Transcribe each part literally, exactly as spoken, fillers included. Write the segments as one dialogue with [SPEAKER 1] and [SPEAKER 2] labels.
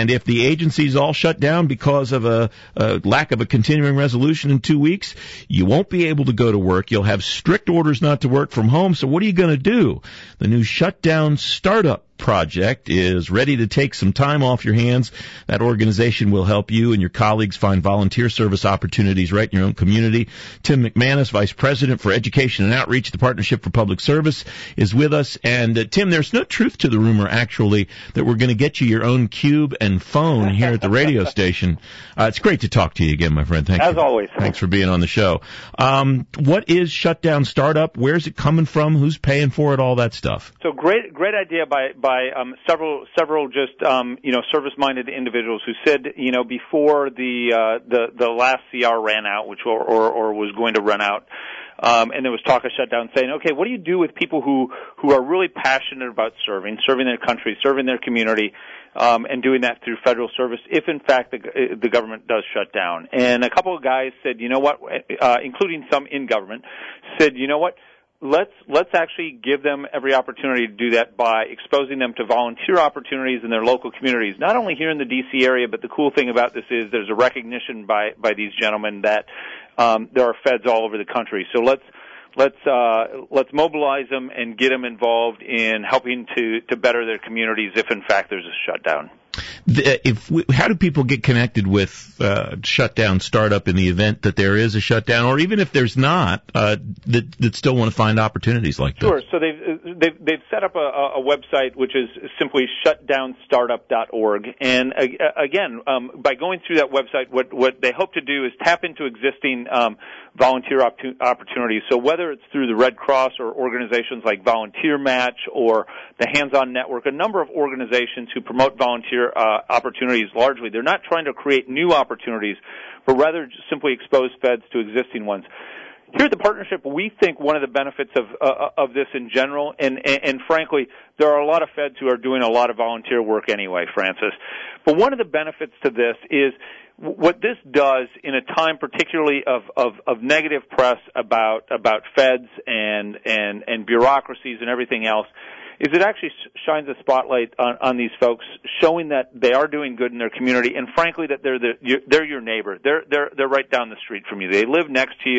[SPEAKER 1] And if the agency's all shut down because of a, a lack of a continuing resolution in two weeks, you won't be able to go to work. You'll have strict orders not to work from home. So what are you going to do? The new Shutdown Startup Project is ready to take some time off your hands. That organization will help you and your colleagues find volunteer service opportunities right in your own community. Tim McManus, Vice President for Education and Outreach, the Partnership for Public Service, is with us. And uh, Tim, there's no truth to the rumor, actually, that we're going to get you your own cube and phone here at the radio station. Uh, it's great to talk to you again, my friend. Thanks.
[SPEAKER 2] As
[SPEAKER 1] for,
[SPEAKER 2] always.
[SPEAKER 1] Thanks for being on the show. Um, what is Shutdown Startup? Where's it coming from? Who's paying for it? All that stuff.
[SPEAKER 2] So great, great idea by by um, several several just um, you know service-minded individuals who said you know before the uh, the the last C R ran out, which or or, or was going to run out. Um, and there was talk of shutdown saying, okay, what do you do with people who, who are really passionate about serving, serving their country, serving their community, um, and doing that through federal service if, in fact, the, the government does shut down? And a couple of guys said, you know what, uh, including some in government, said, you know what, let's let's actually give them every opportunity to do that by exposing them to volunteer opportunities in their local communities, not only here in the D C area, but the cool thing about this is there's a recognition by, by these gentlemen that Um, there are feds all over the country, so let's let's uh, let's mobilize them and get them involved in helping to, to better their communities if, in fact, there's a shutdown.
[SPEAKER 1] The, if we, how do people get connected with uh, Shutdown Startup in the event that there is a shutdown, or even if there's not, uh, that, that still want to find opportunities like
[SPEAKER 2] sure.
[SPEAKER 1] this?
[SPEAKER 2] Sure. So they've, they've they've set up a, a website which is simply shutdown startup dot org, and uh, again, um, by going through that website, what what they hope to do is tap into existing um, volunteer op- opportunities. So whether it's through the Red Cross or organizations like Volunteer Match or the Hands On Network, a number of organizations who promote volunteer uh, opportunities largely. They're not trying to create new opportunities, but rather just simply expose feds to existing ones. Here at the partnership, we think one of the benefits of uh, of this in general, and, and, and frankly, there are a lot of feds who are doing a lot of volunteer work anyway, Francis. But one of the benefits to this is what this does in a time particularly of, of, of negative press about about feds and, and, and bureaucracies and everything else, is it actually shines a spotlight on, on these folks, showing that they are doing good in their community, and frankly that they're the, they're your neighbor. They're they're they're right down the street from you. They live next to you,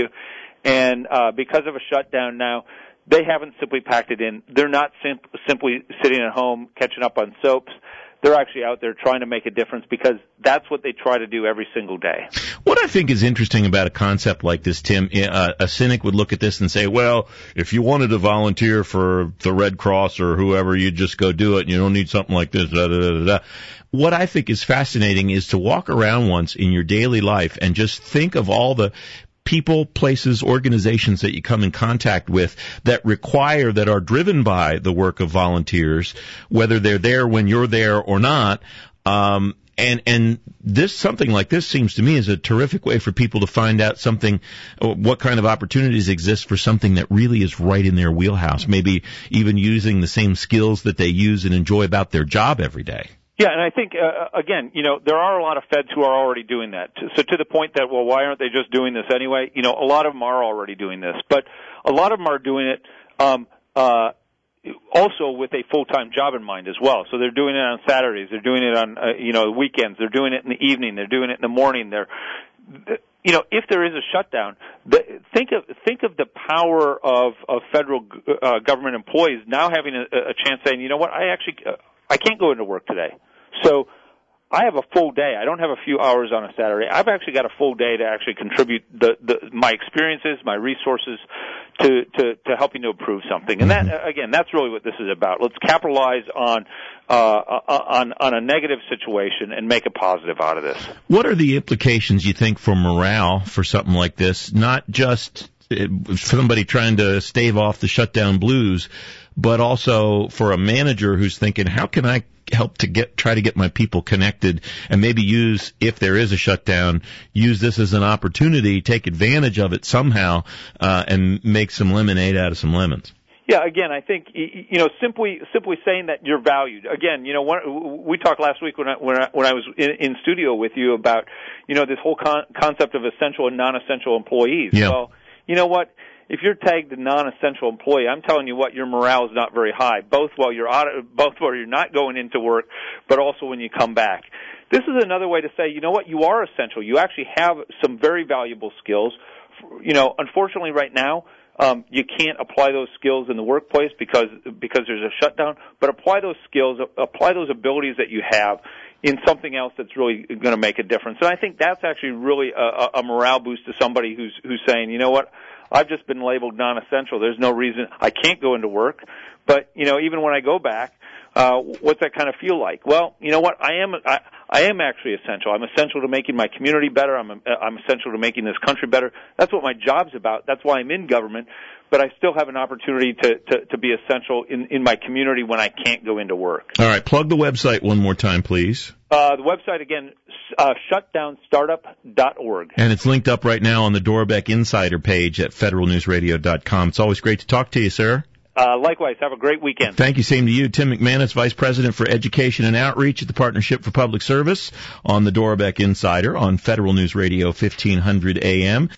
[SPEAKER 2] and uh, because of a shutdown now, they haven't simply packed it in. They're not sim- simply sitting at home catching up on soaps. They're actually out there trying to make a difference because that's what they try to do every single day.
[SPEAKER 1] What I think is interesting about a concept like this, Tim, uh, a cynic would look at this and say, well, if you wanted to volunteer for the Red Cross or whoever, you'd just go do it, and you don't need something like this, da, da, da, da, da. What I think is fascinating is to walk around once in your daily life and just think of all the people, places, organizations that you come in contact with that require, that are driven by the work of volunteers, whether they're there when you're there or not. Um, and, and this, something like this seems to me is a terrific way for people to find out something, what kind of opportunities exist for something that really is right in their wheelhouse, maybe even using the same skills that they use and enjoy about their job every day.
[SPEAKER 2] Yeah, and I think, uh, again, you know, there are a lot of feds who are already doing that. So to the point that, well, why aren't they just doing this anyway? You know, a lot of them are already doing this. But a lot of them are doing it um, uh, also with a full-time job in mind as well. So they're doing it on Saturdays. They're doing it on, uh, you know, weekends. They're doing it in the evening. They're doing it in the morning. They're, you know, if there is a shutdown, the, think of think of the power of, of federal uh, government employees now having a, a chance saying, you know what, I actually uh, I can't go into work today. So I have a full day. I don't have a few hours on a Saturday. I've actually got a full day to actually contribute the, the, my experiences, my resources to, to, to helping to improve something. And that, again, that's really what this is about. Let's capitalize on, uh, on, on a negative situation and make a positive out of this.
[SPEAKER 1] What are the implications, you think, for morale for something like this? Not just somebody trying to stave off the shutdown blues, but also for a manager who's thinking, how can I help to get try to get my people connected, and maybe use, if there is a shutdown, use this as an opportunity, take advantage of it somehow, uh, and make some lemonade out of some lemons.
[SPEAKER 2] Yeah, again, I think, you know, simply simply saying that you're valued. Again, you know, one, we talked last week when I, when I, when I was in, in studio with you about, you know, this whole con- concept of essential and non-essential employees.
[SPEAKER 1] Yeah.
[SPEAKER 2] Well, you know what? If you're tagged a non-essential employee, I'm telling you what, your morale is not very high, both while you're out, both while you're not going into work, but also when you come back. this is another way to say, you know what, you are essential. You actually have some very valuable skills. You know, unfortunately right now, um, you can't apply those skills in the workplace because because there's a shutdown, but apply those skills, apply those abilities that you have in something else that's really going to make a difference. And I think that's actually really a, a morale boost to somebody who's who's saying, you know what, I've just been labeled non-essential. There's no reason I can't go into work. But, you know, even when I go back, uh, what's that kind of feel like? Well, you know what, I am I, I am actually essential. I'm essential to making my community better. I'm I'm essential to making this country better. That's what my job's about. That's why I'm in government. But I still have an opportunity to, to, to be essential in, in my community when I can't go into work.
[SPEAKER 1] All right, plug the website one more time, please.
[SPEAKER 2] Uh, the website, again, uh, shutdown startup dot org.
[SPEAKER 1] And it's linked up right now on the Dorbeck Insider page at federal news radio dot com. It's always great to talk to you, sir.
[SPEAKER 2] Uh, likewise, have a great weekend.
[SPEAKER 1] Thank you. Same to you. Tim McManus, Vice President for Education and Outreach at the Partnership for Public Service on the Dorbeck Insider on Federal News Radio fifteen hundred A M.